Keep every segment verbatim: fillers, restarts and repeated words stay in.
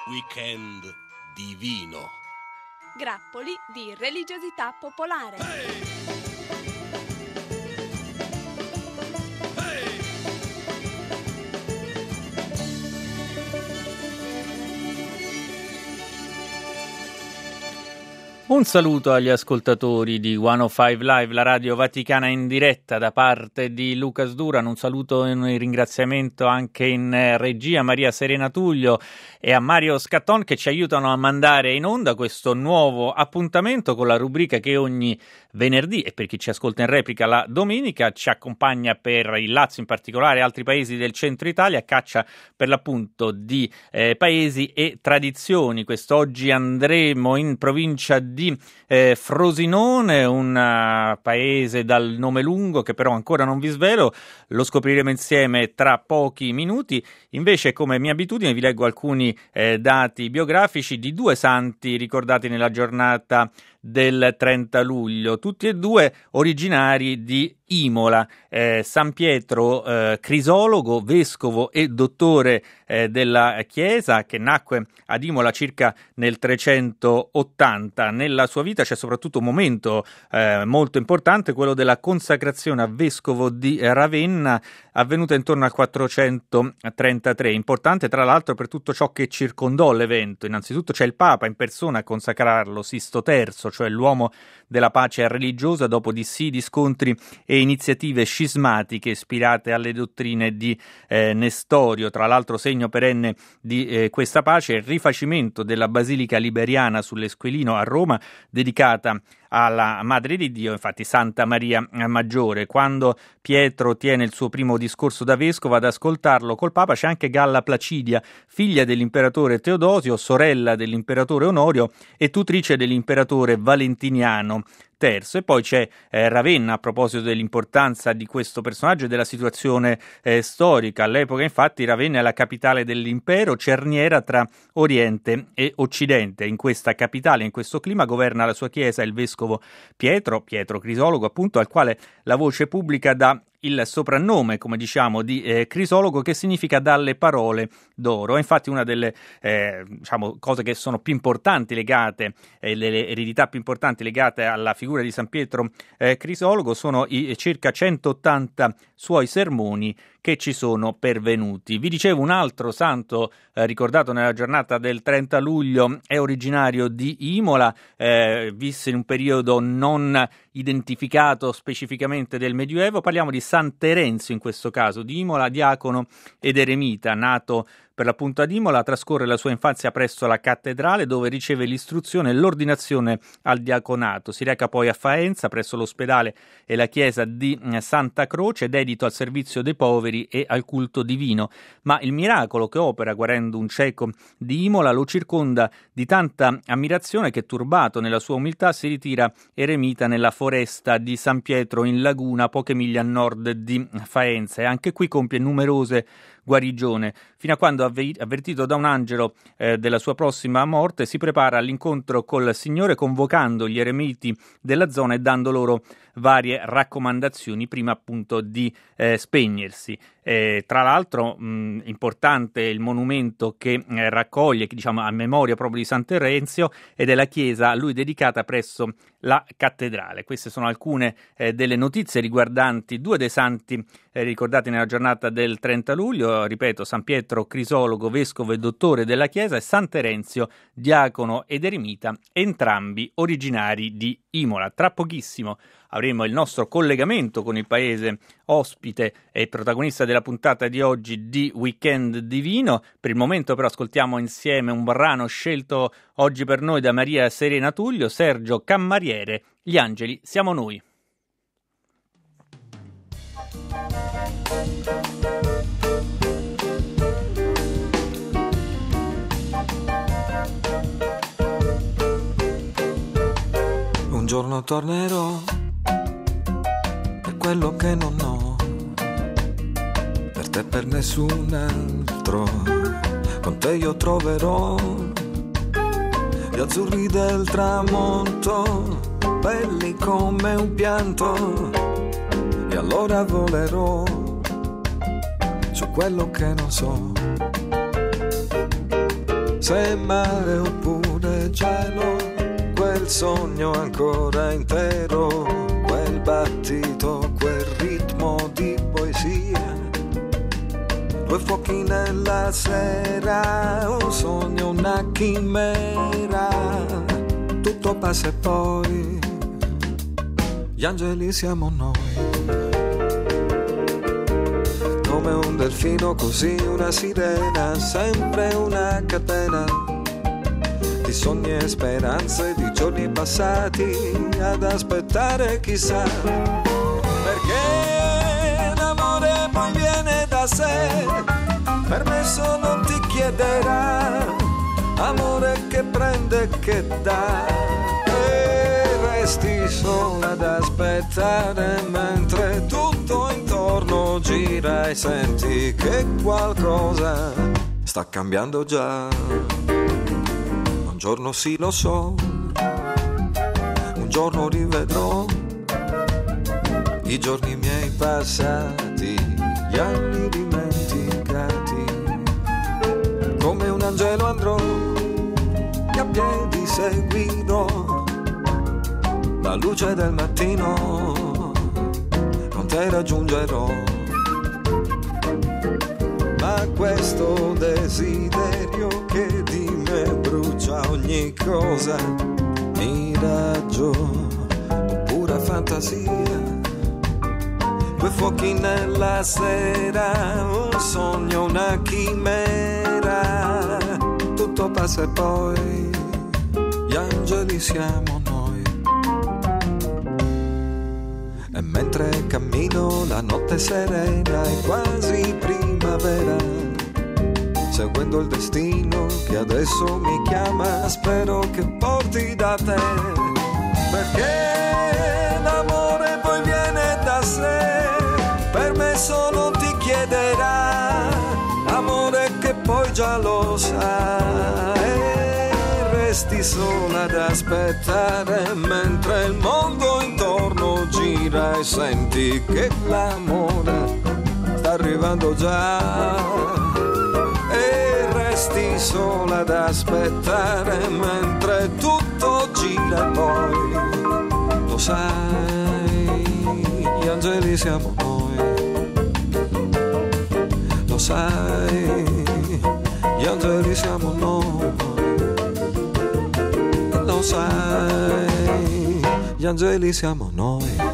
Weekend divino. Grappoli di religiosità popolare. Hey! Un saluto agli ascoltatori di centocinque Live, la radio vaticana in diretta da parte di Lucas Duran. Un saluto e un ringraziamento anche in regia a Maria Serena Tullio e a Mario Scatton che ci aiutano a mandare in onda questo nuovo appuntamento con la rubrica che ogni venerdì e per chi ci ascolta in replica la domenica ci accompagna per il Lazio, in particolare altri paesi del centro Italia, a caccia per l'appunto di eh, paesi e tradizioni. Quest'oggi andremo in provincia di di eh, Frosinone, un uh, paese dal nome lungo che però ancora non vi svelo, lo scopriremo insieme tra pochi minuti. Invece, come mia abitudine, vi leggo alcuni eh, dati biografici di due santi ricordati nella giornata del trenta luglio, tutti e due originari di Imola. eh, San Pietro eh, Crisologo, vescovo e dottore eh, della Chiesa, che nacque ad Imola circa nel trecentottanta. Nella sua vita c'è soprattutto un momento eh, molto importante, quello della consacrazione a vescovo di Ravenna, avvenuta intorno al quattrocentotrentatré. Importante tra l'altro per tutto ciò che circondò l'evento. Innanzitutto c'è il Papa in persona a consacrarlo, Sisto terzo, cioè l'uomo della pace religiosa, dopo dissidi, scontri e iniziative scismatiche ispirate alle dottrine di eh, Nestorio. Tra l'altro segno perenne di eh, questa pace è il rifacimento della Basilica Liberiana sull'Esquilino a Roma, dedicata alla Madre di Dio, infatti Santa Maria Maggiore. Quando Pietro tiene il suo primo discorso da vescovo, ad ascoltarlo col Papa c'è anche Galla Placidia, figlia dell'imperatore Teodosio, sorella dell'imperatore Onorio e tutrice dell'imperatore Valentiniano terzo. E poi c'è eh, Ravenna, a proposito dell'importanza di questo personaggio e della situazione eh, storica. All'epoca infatti Ravenna è la capitale dell'impero, cerniera tra Oriente e Occidente. In questa capitale, in questo clima, governa la sua chiesa il vescovo Pietro, Pietro Crisologo appunto, al quale la voce pubblica dà il soprannome, come diciamo, di eh, Crisologo, che significa dalle parole d'oro. È infatti una delle eh, diciamo, cose che sono più importanti legate, eh, le eredità più importanti legate alla figura di San Pietro eh, Crisologo sono i circa centottanta suoi sermoni che ci sono pervenuti. Vi dicevo, un altro santo eh, ricordato nella giornata del trenta luglio è originario di Imola, eh, visse in un periodo non identificato specificamente del Medioevo. Parliamo di San Terenzio in questo caso, di Imola, diacono ed eremita. Nato per l'appunto ad Imola, trascorre la sua infanzia presso la cattedrale, dove riceve l'istruzione e l'ordinazione al diaconato. Si reca poi a Faenza presso l'ospedale e la chiesa di Santa Croce, dedito al servizio dei poveri e al culto divino. Ma il miracolo che opera guarendo un cieco di Imola lo circonda di tanta ammirazione che, turbato nella sua umiltà, si ritira eremita nella foresta di San Pietro in Laguna, poche miglia a nord di Faenza, e anche qui compie numerose guarigione, fino a quando, avvertito da un angelo eh, della sua prossima morte, si prepara all'incontro col Signore, convocando gli eremiti della zona e dando loro varie raccomandazioni prima appunto di eh, spegnersi. Eh, tra l'altro mh, importante il monumento che eh, raccoglie, diciamo, a memoria proprio di San Terenzio, ed è la chiesa a lui dedicata presso la cattedrale. Queste sono alcune eh, delle notizie riguardanti due dei santi eh, ricordati nella giornata del trenta luglio, ripeto, San Pietro Crisologo, vescovo e dottore della Chiesa, e San Terenzio, diacono ed eremita, entrambi originari di Imola. Tra pochissimo avremo il nostro collegamento con il paese ospite e protagonista della puntata di oggi di Weekend Divino. Per il momento però ascoltiamo insieme un brano scelto oggi per noi da Maria Serena Tullio, Sergio Cammariere, Gli angeli siamo noi. Un giorno tornerò per quello che non ho, per te, per nessun altro. Con te io troverò gli azzurri del tramonto, belli come un pianto, e allora volerò su quello che non so. se è mare oppure cielo, quel sogno ancora intero, quel battito, quel ritmo di poesia, due fuochi nella sera, un sogno, una chimera, tutto passa e poi gli angeli siamo noi. Come un delfino, così una sirena, sempre una catena di sogni e speranze, di giorni passati ad aspettare chissà, perché l'amore poi viene da sé, permesso non ti chiederà, amore che prende e che dà, e resti sola ad aspettare mentre tutto intorno gira e senti che qualcosa sta cambiando già. Un giorno sì lo so, un giorno rivedrò i giorni miei passati, gli anni dimenticati, come un angelo andrò e a piedi seguirò la luce del mattino, con te raggiungerò. Ma questo desiderio che di me brucia ogni cosa, miraggio oppure fantasia, due fuochi nella sera, un sogno, una chimera, tutto passa e poi gli angeli siamo noi. E mentre cammino la notte serena è quasi primavera, seguendo il destino che adesso mi chiama, spero che porti da te, perché l'amore poi viene da sé, permesso non ti chiederà, amore che poi già lo sa, e resti sola ad aspettare mentre il mondo intorno gira e senti che l'amore sta arrivando già, e resti sola ad aspettare mentre tutto gira e poi lo sai, gli angeli siamo noi, lo sai, gli angeli siamo noi, lo sai, gli angeli siamo noi.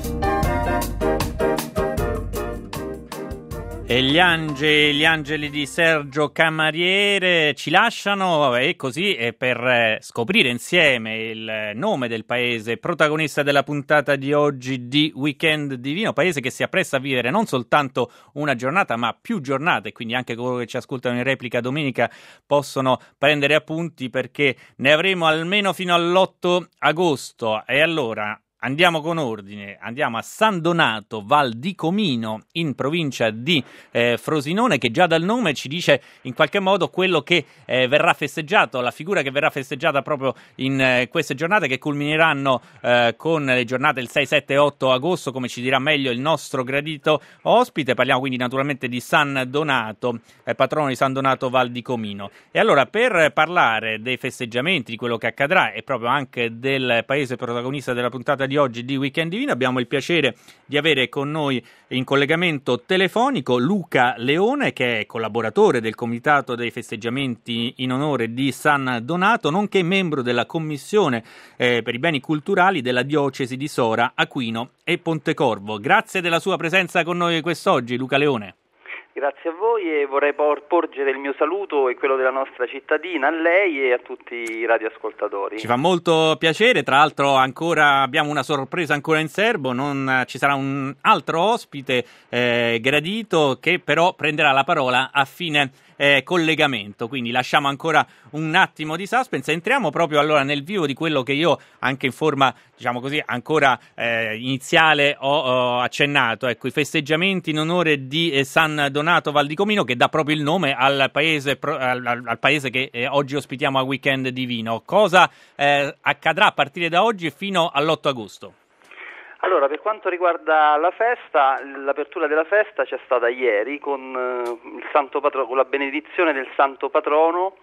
E gli angeli, gli angeli di Sergio Camariere ci lasciano, e così e per scoprire insieme il nome del paese protagonista della puntata di oggi di Weekend Divino, paese che si appresta a vivere non soltanto una giornata ma più giornate, quindi anche coloro che ci ascoltano in replica domenica possono prendere appunti perché ne avremo almeno fino all'otto agosto. E allora andiamo con ordine, andiamo a San Donato, Val di Comino, in provincia di eh, Frosinone, che già dal nome ci dice in qualche modo quello che eh, verrà festeggiato, la figura che verrà festeggiata proprio in eh, queste giornate che culmineranno eh, con le giornate del sei, sette e otto agosto, come ci dirà meglio il nostro gradito ospite. Parliamo quindi naturalmente di San Donato, eh, patrono di San Donato Val di Comino. E allora, per parlare dei festeggiamenti, di quello che accadrà e proprio anche del paese protagonista della puntata di di oggi di Weekend Divino, abbiamo il piacere di avere con noi in collegamento telefonico Luca Leone, che è collaboratore del Comitato dei Festeggiamenti in onore di San Donato, nonché membro della Commissione eh, per i Beni Culturali della Diocesi di Sora, Aquino e Pontecorvo. Grazie della sua presenza con noi quest'oggi, Luca Leone. Grazie a voi, e vorrei por- porgere il mio saluto e quello della nostra cittadina a lei e a tutti i radioascoltatori. Ci fa molto piacere, tra l'altro ancora abbiamo una sorpresa ancora in serbo, non, ci sarà un altro ospite eh, gradito che però prenderà la parola a fine eh, collegamento, quindi lasciamo ancora un attimo di suspense. Entriamo proprio allora nel vivo di quello che io anche in forma, diciamo così, ancora eh, iniziale ho, ho accennato, ecco, i festeggiamenti in onore di eh, San Donato Val di Comino, che dà proprio il nome al paese, al, al paese che eh, oggi ospitiamo a Weekend Divino. Cosa eh, accadrà a partire da oggi e fino all'otto agosto? Allora, per quanto riguarda la festa, l'apertura della festa c'è stata ieri con, eh, il santo patro- con la benedizione del santo patrono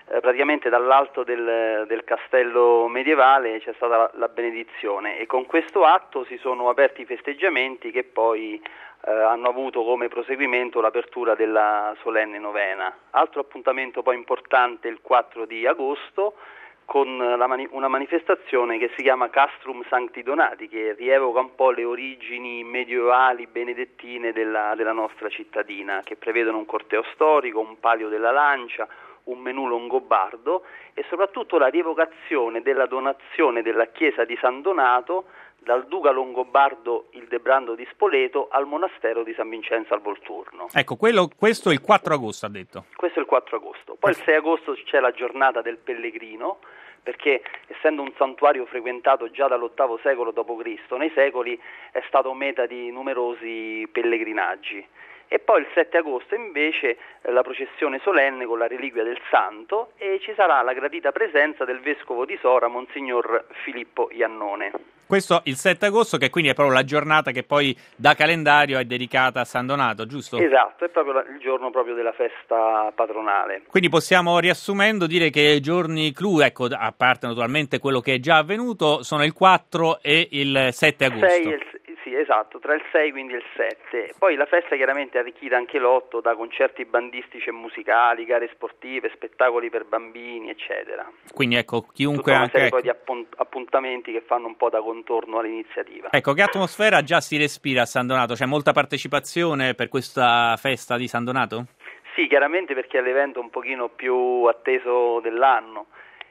eh, praticamente dall'alto del, del castello medievale c'è stata la, la benedizione, e con questo atto si sono aperti i festeggiamenti che poi eh, hanno avuto come proseguimento l'apertura della solenne novena. Altro appuntamento poi importante il quattro di agosto, con la mani- una manifestazione che si chiama Castrum Sancti Donati, che rievoca un po' le origini medievali benedettine della, della nostra cittadina, che prevedono un corteo storico, un palio della lancia, un menù longobardo e soprattutto la rievocazione della donazione della chiesa di San Donato dal duca longobardo Ildebrando di Spoleto al monastero di San Vincenzo al Volturno. Ecco, quello, questo è il quattro agosto, ha detto. Questo è il quattro agosto. Poi il sei agosto c'è la giornata del pellegrino, perché essendo un santuario frequentato già dall'ottavo secolo dopo Cristo, nei secoli è stato meta di numerosi pellegrinaggi. E poi il sette agosto invece eh, la processione solenne con la reliquia del santo, e ci sarà la gradita presenza del vescovo di Sora, Monsignor Filippo Iannone. Questo il sette agosto, che quindi è proprio la giornata che poi da calendario è dedicata a San Donato, giusto? Esatto, è proprio la, il giorno proprio della festa patronale. Quindi possiamo, riassumendo, dire che i giorni clou, ecco, a parte naturalmente quello che è già avvenuto, sono il quattro e il sette agosto. sei e il, sì, esatto, tra il sei quindi il sette. Poi la festa chiaramente è arricchita anche l'otto da concerti bandistici e musicali, gare sportive, spettacoli per bambini, eccetera. Quindi ecco, chiunque Tutta una anche... serie ecco. poi di appunt- appuntamenti che fanno un po' da contorno all'iniziativa. Ecco, che atmosfera già si respira a San Donato? C'è molta partecipazione per questa festa di San Donato? Sì, chiaramente, perché è l'evento un pochino più atteso dell'anno,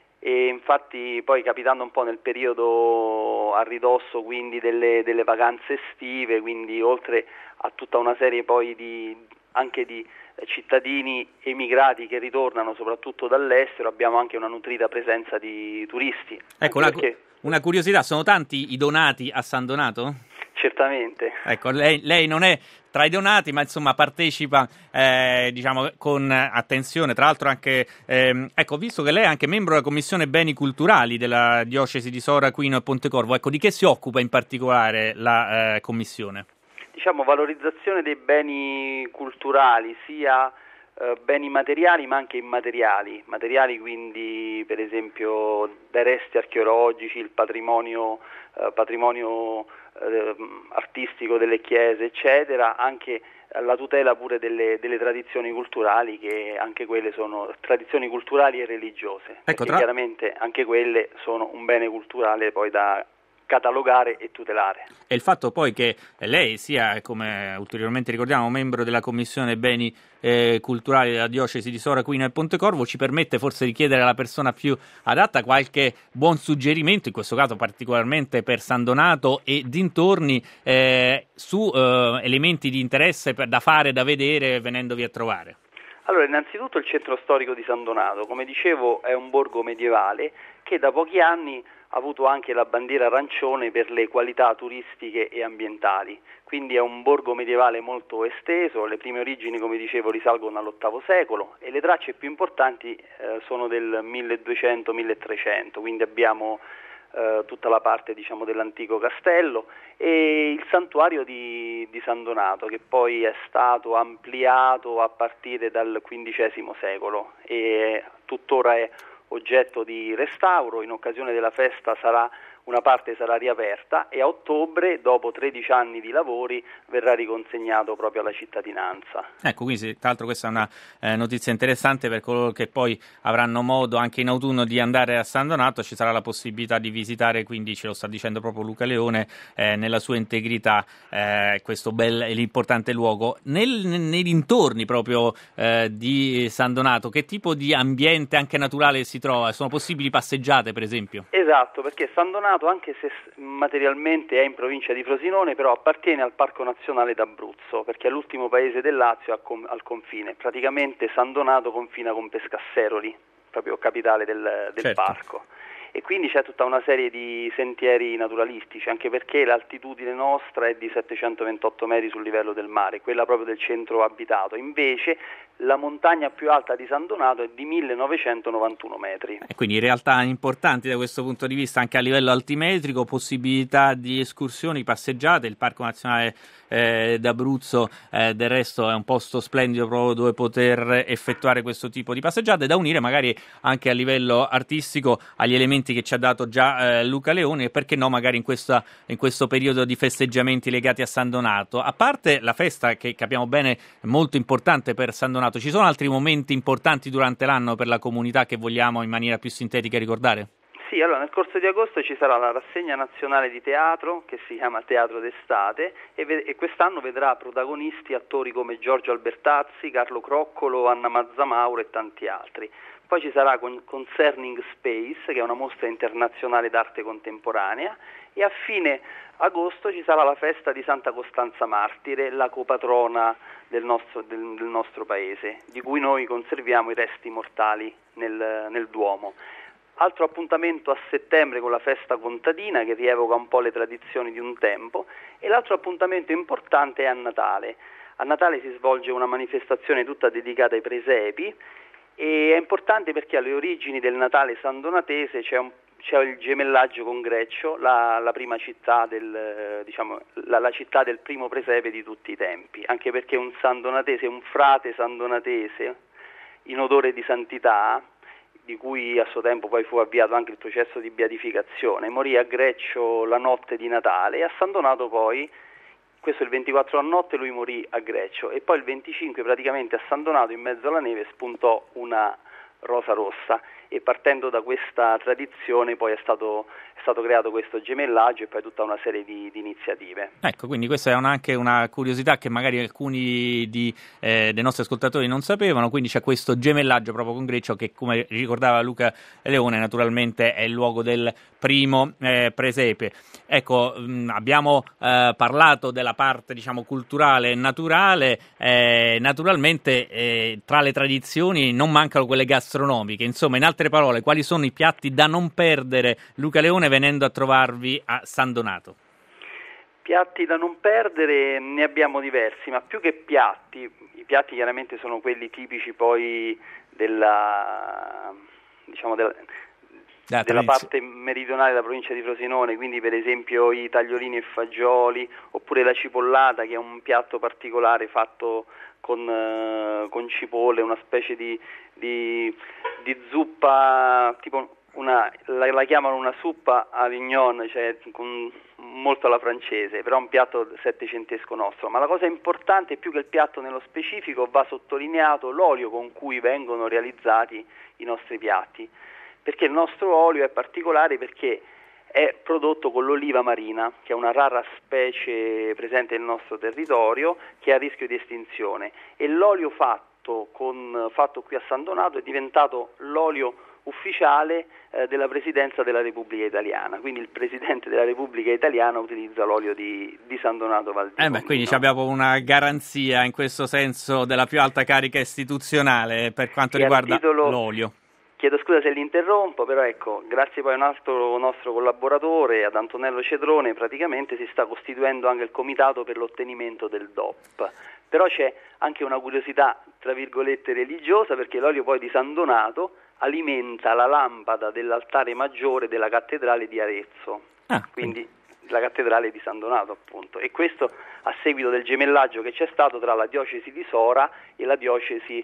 e infatti poi capitando un po' nel periodo a ridosso quindi delle, delle vacanze estive, quindi oltre a tutta una serie poi di anche di cittadini emigrati che ritornano soprattutto dall'estero, abbiamo anche una nutrita presenza di turisti. Ecco, una, perché... una curiosità, sono tanti i donati a San Donato? Certamente. Ecco, lei, lei non è tra i donati, ma insomma partecipa eh, diciamo con attenzione. Tra l'altro anche, ehm, ecco, visto che lei è anche membro della Commissione Beni Culturali della Diocesi di Sora, Aquino e Pontecorvo, ecco, di che si occupa in particolare la eh, Commissione? Diciamo valorizzazione dei beni culturali, sia eh, beni materiali ma anche immateriali. Materiali quindi per esempio dai resti archeologici, il patrimonio, eh, patrimonio eh, artistico delle chiese, eccetera, anche la tutela pure delle, delle tradizioni culturali, che anche quelle sono tradizioni culturali e religiose, ecco, perché tra... chiaramente anche quelle sono un bene culturale poi da catalogare e tutelare. E il fatto poi che lei sia, come ulteriormente ricordiamo, membro della Commissione Beni eh, Culturali della Diocesi di Sora, Aquino e Pontecorvo, ci permette forse di chiedere alla persona più adatta qualche buon suggerimento, in questo caso particolarmente per San Donato e dintorni, eh, su eh, elementi di interesse per, da fare, da vedere, venendovi a trovare. Allora, innanzitutto il centro storico di San Donato, come dicevo, è un borgo medievale che da pochi anni ha avuto anche la bandiera arancione per le qualità turistiche e ambientali, quindi è un borgo medievale molto esteso. Le prime origini, come dicevo, risalgono all'ottavo secolo e le tracce più importanti eh, sono del milleduecento milletrecento, quindi abbiamo eh, tutta la parte, diciamo, dell'antico castello e il santuario di, di San Donato, che poi è stato ampliato a partire dal quindicesimo secolo e tuttora è oggetto di restauro. In occasione della festa sarà una parte sarà riaperta e a ottobre, dopo tredici anni di lavori, verrà riconsegnato proprio alla cittadinanza. Ecco, quindi tra l'altro questa è una eh, notizia interessante per coloro che poi avranno modo anche in autunno di andare a San Donato. Ci sarà la possibilità di visitare, quindi ce lo sta dicendo proprio Luca Leone, eh, nella sua integrità eh, questo bel e l'importante luogo. Nel, nei dintorni proprio eh, di San Donato, che tipo di ambiente anche naturale si trova? Sono possibili passeggiate, per esempio? Esatto, perché San Donato, anche se materialmente è in provincia di Frosinone, però appartiene al Parco Nazionale d'Abruzzo, perché è l'ultimo paese del Lazio al confine. Praticamente San Donato confina con Pescasseroli, proprio capitale del, del certo. parco. E quindi c'è tutta una serie di sentieri naturalistici, anche perché l'altitudine nostra è di settecentoventotto metri sul livello del mare, quella proprio del centro abitato. Invece la montagna più alta di San Donato è di millenovecentonovantuno metri. E quindi in realtà importanti da questo punto di vista anche a livello altimetrico, possibilità di escursioni, passeggiate. Il Parco Nazionale eh, d'Abruzzo eh, del resto è un posto splendido proprio dove poter effettuare questo tipo di passeggiate, da unire magari anche a livello artistico agli elementi che ci ha dato già eh, Luca Leone, e perché no magari in, questa, in questo periodo di festeggiamenti legati a San Donato. A parte la festa che capiamo bene è molto importante per San Donato, ci sono altri momenti importanti durante l'anno per la comunità che vogliamo in maniera più sintetica ricordare? Sì, allora nel corso di agosto ci sarà la rassegna nazionale di teatro che si chiama Teatro d'Estate e, ve- e quest'anno vedrà protagonisti attori come Giorgio Albertazzi, Carlo Croccolo, Anna Mazzamauro e tanti altri. Poi ci sarà con- Concerning Space, che è una mostra internazionale d'arte contemporanea, e a fine agosto ci sarà la festa di Santa Costanza Martire, la copatrona del nostro, del, del nostro paese, di cui noi conserviamo i resti mortali nel, nel Duomo. Altro appuntamento a settembre con la festa contadina, che rievoca un po' le tradizioni di un tempo, e l'altro appuntamento importante è a Natale. A Natale si svolge una manifestazione tutta dedicata ai presepi, e è importante perché alle origini del Natale sandonatese c'è un c'è il gemellaggio con Greccio, la, la prima città del, diciamo, la, la città del primo presepe di tutti i tempi, anche perché un sandonatese, un frate sandonatese in odore di santità, di cui a suo tempo poi fu avviato anche il processo di beatificazione, morì a Greccio la notte di Natale, e a San Donato poi, questo il ventiquattro a notte, lui morì a Greccio, e poi il venticinque praticamente a San Donato in mezzo alla neve spuntò una rosa rossa, e partendo da questa tradizione poi è stato, è stato creato questo gemellaggio e poi tutta una serie di, di iniziative. Ecco, quindi questa è una, anche una curiosità che magari alcuni di, eh, dei nostri ascoltatori non sapevano, quindi c'è questo gemellaggio proprio con Greccio che, come ricordava Luca Leone, naturalmente è il luogo del primo eh, presepe. Ecco, mh, abbiamo eh, parlato della parte, diciamo, culturale e naturale, eh, naturalmente eh, tra le tradizioni non mancano quelle gastronomiche, insomma, in altre parole, quali sono i piatti da non perdere, Luca Leone, venendo a trovarvi a San Donato? Piatti da non perdere ne abbiamo diversi, ma più che piatti, i piatti chiaramente sono quelli tipici poi della, diciamo, della, Da della tradiz- parte meridionale della provincia di Frosinone, quindi per esempio i tagliolini e fagioli, oppure la cipollata, che è un piatto particolare fatto con, uh, con cipolle, una specie di, di, di zuppa, tipo una, la, la chiamano una suppa a vignon, cioè con, molto alla francese, però è un piatto settecentesco nostro. Ma la cosa importante, più che il piatto nello specifico, va sottolineato l'olio con cui vengono realizzati i nostri piatti, perché il nostro olio è particolare perché è prodotto con l'oliva marina, che è una rara specie presente nel nostro territorio, che è a rischio di estinzione, e l'olio fatto, con, fatto qui a San Donato è diventato l'olio ufficiale eh, della Presidenza della Repubblica Italiana, quindi il Presidente della Repubblica Italiana utilizza l'olio di, di San Donato Valdivia. Eh beh, quindi abbiamo una garanzia in questo senso della più alta carica istituzionale per quanto e riguarda titolo... l'olio. Chiedo scusa se li interrompo, però ecco, grazie poi a un altro nostro collaboratore, ad Antonello Cedrone, praticamente si sta costituendo anche il comitato per l'ottenimento del D O P. Però c'è anche una curiosità, tra virgolette, religiosa, perché l'olio poi di San Donato alimenta la lampada dell'altare maggiore della cattedrale di Arezzo, Ah, quindi la cattedrale di San Donato appunto, e questo a seguito del gemellaggio che c'è stato tra la diocesi di Sora e la diocesi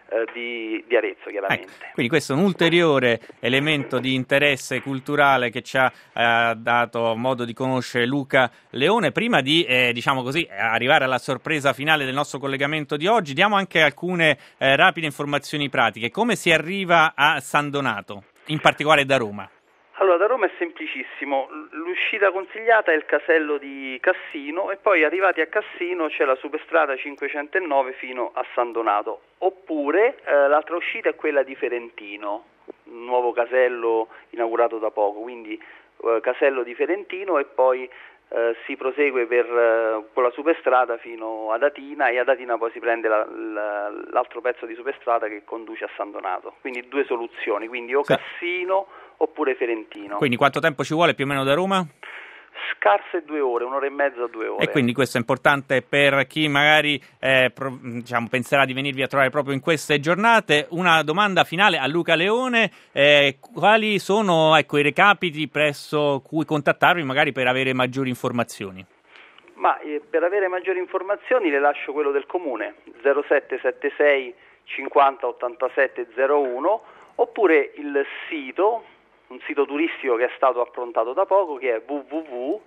Di, di Arezzo, chiaramente. Ecco, quindi questo è un ulteriore elemento di interesse culturale che ci ha eh, dato modo di conoscere Luca Leone. Prima di eh, diciamo così arrivare alla sorpresa finale del nostro collegamento di oggi, diamo anche alcune eh, rapide informazioni pratiche. Come si arriva a San Donato, in particolare da Roma? Allora, da Roma è semplicissimo, l'uscita consigliata è il casello di Cassino, e poi arrivati a Cassino c'è la superstrada cinquecentonove fino a San Donato, oppure eh, l'altra uscita è quella di Ferentino, un nuovo casello inaugurato da poco, quindi eh, casello di Ferentino, e poi eh, si prosegue per, eh, con la superstrada fino ad Atina, e ad Atina poi si prende la, la, l'altro pezzo di superstrada che conduce a San Donato, quindi due soluzioni, quindi o sì. Cassino oppure Ferentino. Quindi quanto tempo ci vuole più o meno da Roma? Scarse due ore, un'ora e mezza, due ore. E quindi questo è importante per chi magari eh, pro, diciamo, penserà di venirvi a trovare proprio in queste giornate. Una domanda finale a Luca Leone, eh, quali sono ecco, i recapiti presso cui contattarvi magari per avere maggiori informazioni? Ma eh, per avere maggiori informazioni le lascio quello del comune, zero sette sette sei cinquanta ottantasette zero uno, oppure il sito, un sito turistico che è stato approntato da poco, che è w w w punto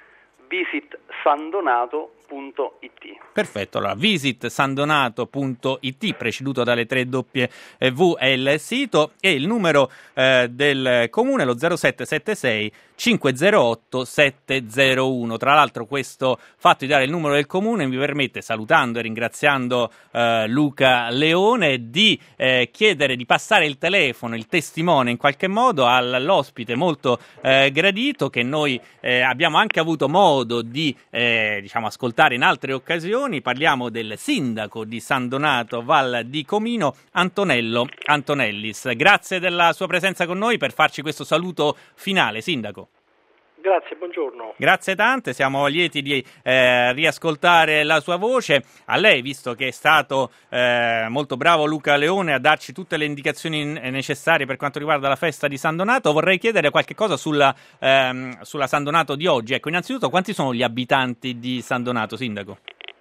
visit sandonato punto i t. Perfetto, allora visit sandonato punto i t, preceduto dalle tre doppie V è il sito, e il numero eh, del comune lo zero sette sette sei cinque zero otto sette zero uno. Tra l'altro questo fatto di dare il numero del comune mi permette, salutando e ringraziando eh, Luca Leone, di eh, chiedere di passare il telefono, il testimone in qualche modo all'ospite molto eh, gradito, che noi eh, abbiamo anche avuto modo di eh, diciamo ascoltare in altre occasioni. Parliamo del sindaco di San Donato Val di Comino, Antonello Antonellis. Grazie della sua presenza con noi per farci questo saluto finale, sindaco. Grazie, buongiorno. Grazie tante, siamo lieti di eh, riascoltare la sua voce. A lei, visto che è stato eh, molto bravo Luca Leone a darci tutte le indicazioni necessarie per quanto riguarda la festa di San Donato, vorrei chiedere qualche cosa sulla, ehm, sulla San Donato di oggi. Ecco, innanzitutto, quanti sono gli abitanti di San Donato, sindaco?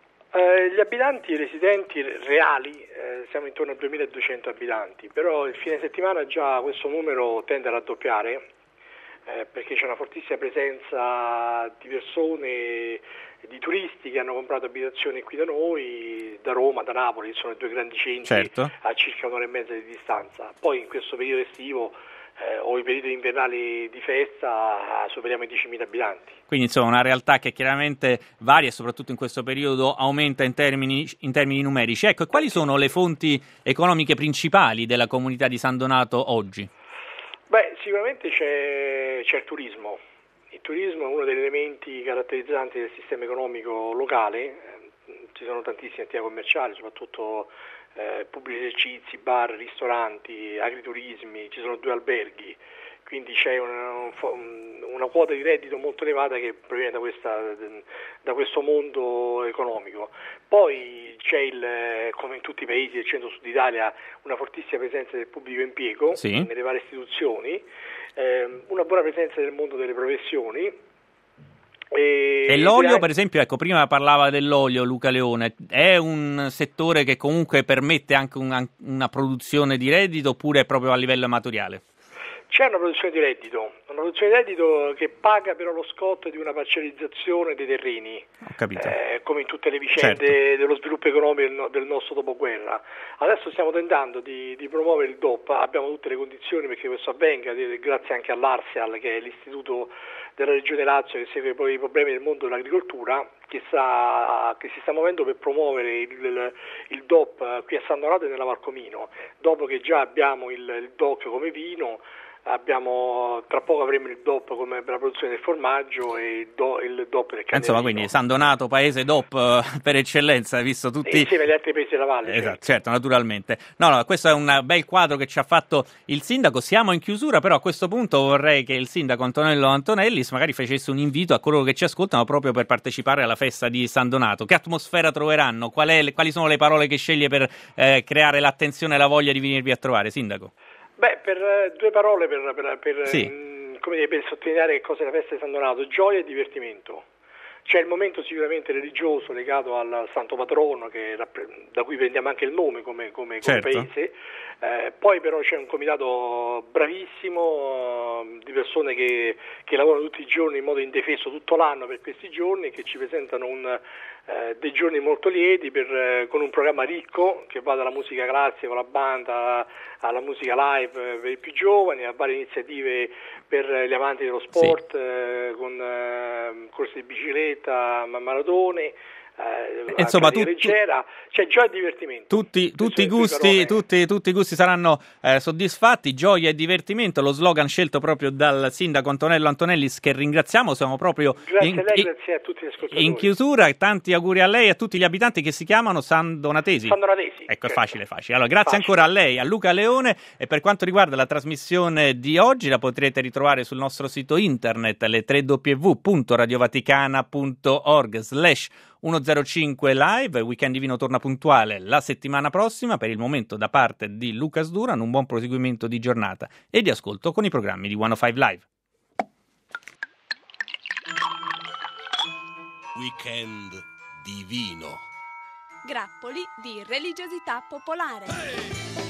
Eh, gli abitanti residenti reali eh, siamo intorno a duemiladuecento abitanti, però il fine settimana già questo numero tende a raddoppiare. Eh, perché c'è una fortissima presenza di persone, di turisti che hanno comprato abitazioni qui da noi, da Roma, da Napoli, sono i due grandi centri, certo, a circa un'ora e mezza di distanza. Poi in questo periodo estivo eh, o i periodi invernali di festa superiamo i diecimila abitanti. Quindi insomma una realtà che chiaramente varia e soprattutto in questo periodo aumenta in termini, in termini numerici. Ecco, e quali sono le fonti economiche principali della comunità di San Donato oggi? Beh, sicuramente c'è, c'è il turismo. Il turismo è uno degli elementi caratterizzanti del sistema economico locale. Ci sono tantissime attività commerciali, soprattutto eh, pubblici esercizi, bar, ristoranti, agriturismi, ci sono due alberghi, quindi c'è una, una quota di reddito molto elevata che proviene da, questa, da questo mondo economico. Poi c'è, il, come in tutti i paesi del centro-sud Italia, una fortissima presenza del pubblico impiego, sì, nelle varie istituzioni, eh, una buona presenza del mondo delle professioni. E, e l'olio, per esempio, ecco, prima parlava dell'olio Luca Leone, è un settore che comunque permette anche una, una produzione di reddito, oppure è proprio a livello amatoriale? C'è una produzione di reddito, una produzione di reddito che paga però lo scotto di una parcellizzazione dei terreni, Ho capito. Eh, come in tutte le vicende, certo, dello sviluppo economico del, del nostro dopoguerra. Adesso stiamo tentando di, di promuovere il D O P, abbiamo tutte le condizioni perché questo avvenga, grazie anche all'Arseal, che è l'istituto della Regione Lazio che segue poi i problemi del mondo dell'agricoltura, che, sta, che si sta muovendo per promuovere il, il, il D O P qui a San Donato e nella Val Comino, dopo che già abbiamo il, il D O C come vino. Abbiamo, tra poco avremo il D O P come per la produzione del formaggio e il, do, il D O P del cannellino. Insomma, quindi San Donato, paese D O P per eccellenza, visto tutti... E insieme agli altri paesi della valle. Esatto, certo. certo, naturalmente. No, no, questo è un bel quadro che ci ha fatto il sindaco. Siamo in chiusura, però a questo punto vorrei che il sindaco Antonello Antonellis magari facesse un invito a coloro che ci ascoltano proprio per partecipare alla festa di San Donato. Che atmosfera troveranno? Qual è, quali sono le parole che sceglie per eh, creare l'attenzione e la voglia di venirvi a trovare, sindaco? Beh, per uh, due parole per, per, per, sì. mh, come dire, per sottolineare che cosa è la festa di San Donato: gioia e divertimento. C'è il momento sicuramente religioso legato al santo patrono, che, da cui prendiamo anche il nome come, come, certo, come paese, eh, poi però c'è un comitato bravissimo di persone che, che lavorano tutti i giorni in modo indefesso tutto l'anno per questi giorni, che ci presentano un, eh, dei giorni molto lieti per, eh, con un programma ricco che va dalla musica classica con la banda alla musica live per i più giovani, a varie iniziative per gli amanti dello sport, sì, eh, con eh, corse di bicicletta, maratone, eh, insomma, tu, leggera, c'è gioia e divertimento. Tutti, tutti, i gusti, tutti, tutti i gusti saranno eh, soddisfatti, gioia e divertimento, lo slogan scelto proprio dal sindaco Antonello Antonellis, che ringraziamo, siamo proprio grazie in, a lei, in, grazie a tutti gli ascoltatori. In chiusura, tanti auguri a lei e a tutti gli abitanti che si chiamano San Donatesi. San Donatesi. Ecco, è certo. facile, facile. Allora, grazie facile. ancora a lei, a Luca Leone, e per quanto riguarda la trasmissione di oggi la potrete ritrovare sul nostro sito internet, le w w w punto radiovaticana punto org slash centocinque live. Weekend Divino torna puntuale la settimana prossima. Per il momento, da parte di Lucas Duran, un buon proseguimento di giornata e di ascolto con i programmi di centocinque Live. Weekend Divino. Grappoli di religiosità popolare.